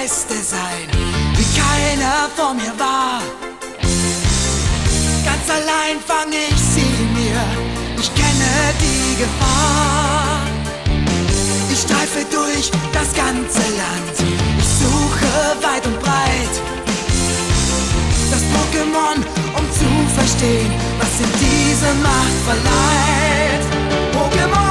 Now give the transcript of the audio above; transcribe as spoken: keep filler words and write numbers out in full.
Beste sein, wie keiner vor mir war. Ganz allein fang ich sie mir, ich kenne die Gefahr. Ich streife durch das ganze Land, ich suche weit und breit das Pokémon, um zu verstehen, was in diese Macht verleiht. Pokémon